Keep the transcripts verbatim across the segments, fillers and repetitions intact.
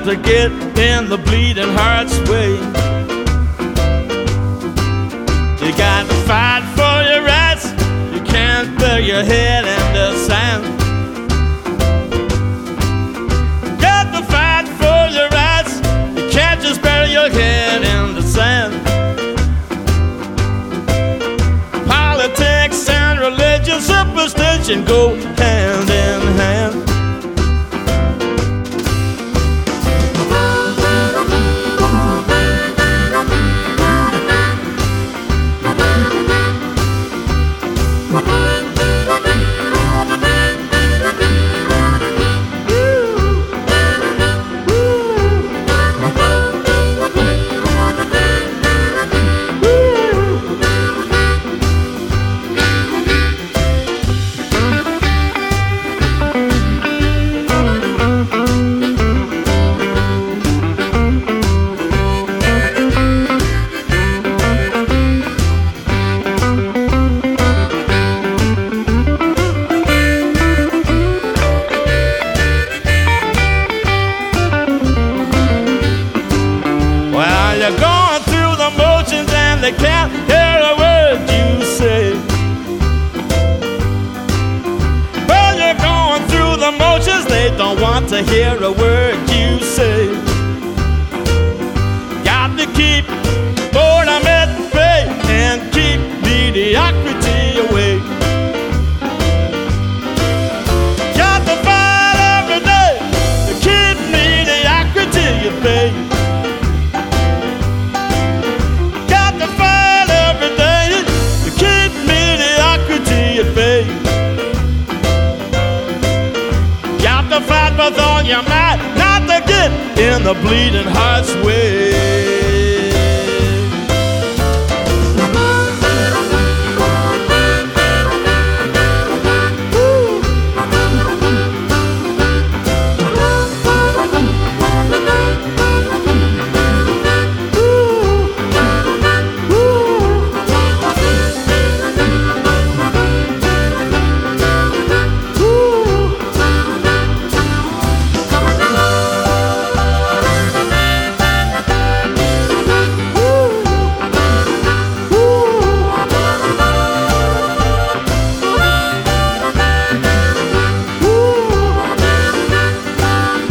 to get in the bleeding heart's way. You got to fight for your rights. You can't bury your head in the sand. Got to fight for your rights. You can't just bury your head in the sand. Politics and religion, superstition go hand in hand. You're going through the motions and they can't hear a word you say. Well, you're going through the motions, they don't want to hear a word you say. Got to keep boredom at bay and keep mediocrity away. Got to fight every day to keep mediocrity at bay. Fight with all your might, not to get in the bleeding heart's way.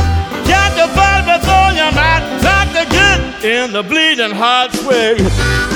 In the bleeding heart's way.